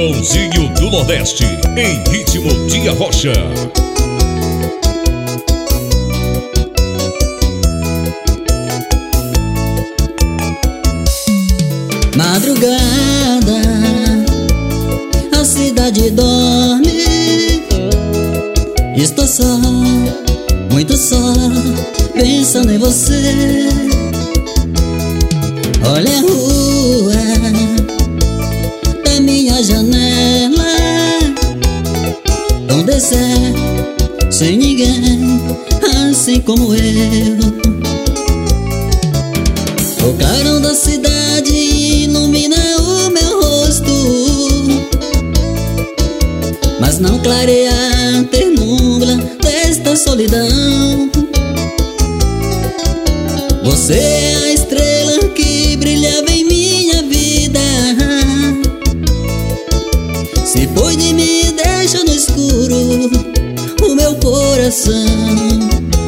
Joãozinho do Nordeste, em ritmo de arrocha. Madrugada, a cidade dorme. Estou só, muito só, pensando em você. Olha a rua da minha janela, tão deserto, sem ninguém, assim como eu. O clarão da cidade ilumina o meu rosto, mas não clareia a ternura desta solidão. Você é a estrela que brilhava em minha vida. Se foi de mim, deixa no escuro o meu coração.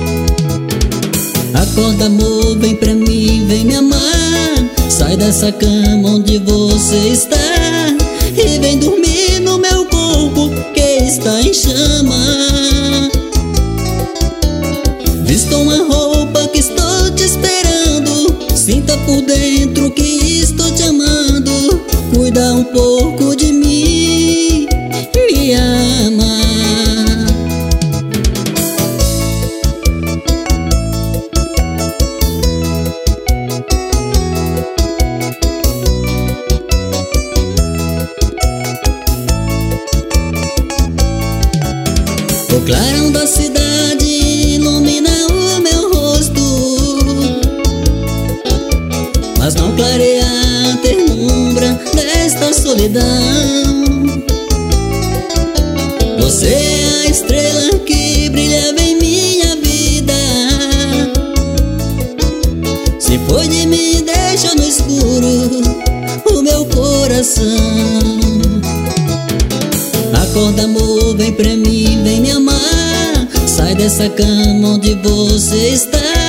Acorda, amor, vem pra mim, vem me amar. Sai dessa cama onde você está e vem dormir no meu corpo que está em chama. Vista uma roupa que estou te esperando. Sinta por dentro que estou te amando. Cuida um pouco de mim, me ama. O clarão da cidade ilumina o meu rosto, mas não clareia a ternura desta solidão. Você é a estrela que brilhava em minha vida. Se foi de mim, deixa no escuro o meu coração. Acorda, amor, vem pra mim, vem me amar. Sai dessa cama onde você está